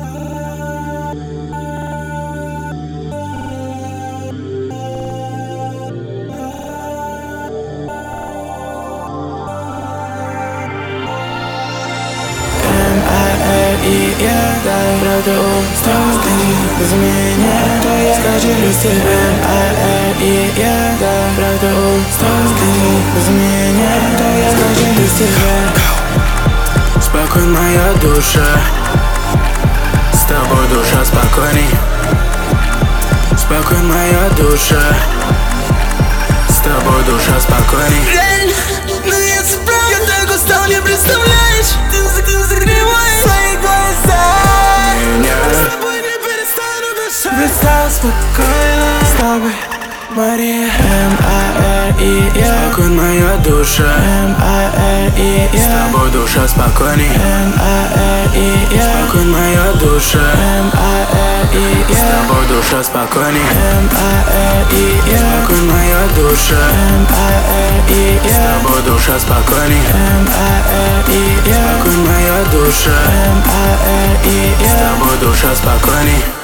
Дай правду устал, ты без меня. Скажи, люси, дай правду устал, ты без меня. Скажи, люси, спокойно моя душа, с тобой душа спокойней. Спокойно моя душа, с тобой душа спокойней. Реально, но я цепляю, я так устал, не представляешь. Ты закрываешь свои глаза. Я с тобой не перестану дышать. Представь спокойно с тобой, Мария. Спокойно моя душа, с тобой душа спокойней. Спокойно моя душа, с тобой душа спокойней. Спокойно моя душа, с тобой душа спокойней. Спокойно моя душа, с тобой душа спокойней.